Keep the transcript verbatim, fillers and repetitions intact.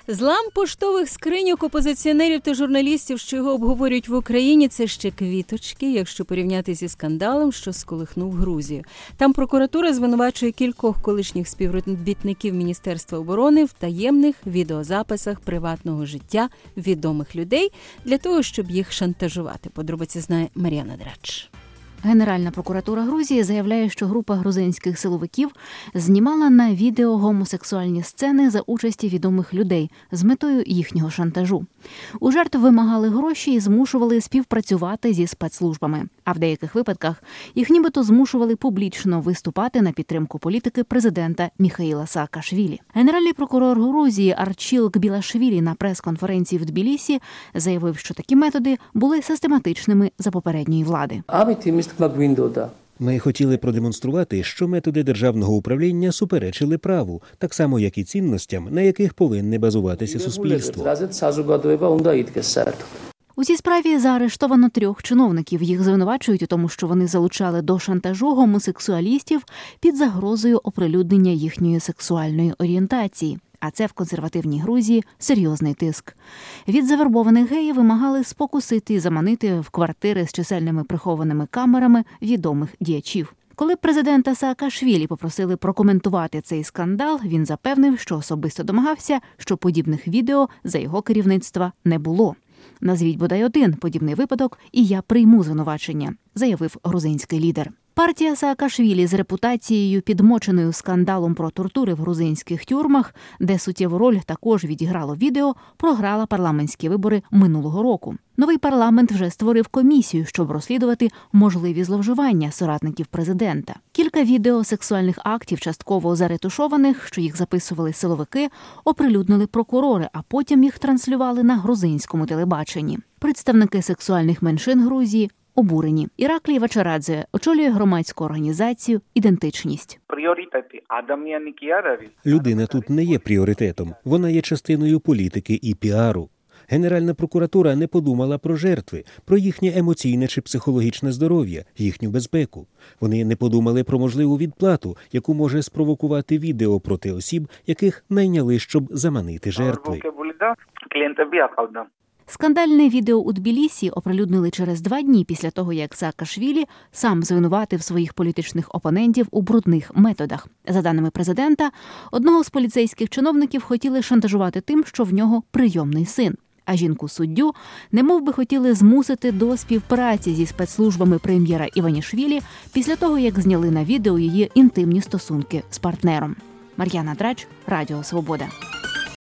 Злам поштових скриньок опозиціонерів та журналістів, що його обговорюють в Україні, це ще квіточки, якщо порівняти зі скандалом, що сколихнув Грузію. Там прокуратура звинувачує кількох колишніх співробітників Міністерства оборони в таємних відеозаписах приватного життя відомих людей для того, щоб їх шантажувати. Подробиці знає Мар'яна Драч. Генеральна прокуратура Грузії заявляє, що група грузинських силовиків знімала на відео гомосексуальні сцени за участі відомих людей з метою їхнього шантажу. У жертв вимагали гроші і змушували співпрацювати зі спецслужбами. А в деяких випадках їх нібито змушували публічно виступати на підтримку політики президента Міхаїла Саакашвілі. Генеральний прокурор Грузії Арчил Кбілашвілі на прес-конференції в Тбілісі заявив, що такі методи були систематичними за попередньої влади. Ми хотіли продемонструвати, що методи державного управління суперечили праву, так само, як і цінностям, на яких повинне базуватися суспільство. У цій справі заарештовано трьох чиновників. Їх звинувачують у тому, що вони залучали до шантажу гомосексуалістів під загрозою оприлюднення їхньої сексуальної орієнтації. А це в консервативній Грузії серйозний тиск. Від завербованих геїв вимагали спокусити і заманити в квартири з чисельними прихованими камерами відомих діячів. Коли президента Саакашвілі попросили прокоментувати цей скандал, він запевнив, що особисто домагався, що подібних відео за його керівництва не було. «Назвіть бодай один подібний випадок, і я прийму звинувачення», – заявив грузинський лідер. Партія Саакашвілі з репутацією, підмоченою скандалом про тортури в грузинських тюрмах, де суттєву роль також відіграло відео, програла парламентські вибори минулого року. Новий парламент вже створив комісію, щоб розслідувати можливі зловживання соратників президента. Кілька відео сексуальних актів, частково заретушованих, що їх записували силовики, оприлюднили прокурори, а потім їх транслювали на грузинському телебаченні. Представники сексуальних меншин Грузії обурені. Іраклій Вачарадзе очолює громадську організацію «Ідентичність». Людина тут не є пріоритетом. Вона є частиною політики і піару. Генеральна прокуратура не подумала про жертви, про їхнє емоційне чи психологічне здоров'я, їхню безпеку. Вони не подумали про можливу відплату, яку може спровокувати відео проти осіб, яких найняли, щоб заманити жертви. Скандальне відео у Тбілісі оприлюднили через два дні після того, як Саакашвілі сам звинуватив своїх політичних опонентів у брудних методах. За даними президента, одного з поліцейських чиновників хотіли шантажувати тим, що в нього прийомний син. А жінку-суддю немов би хотіли змусити до співпраці зі спецслужбами прем'єра Іванішвілі після того, як зняли на відео її інтимні стосунки з партнером. Мар'яна Драч, Радіо Свобода.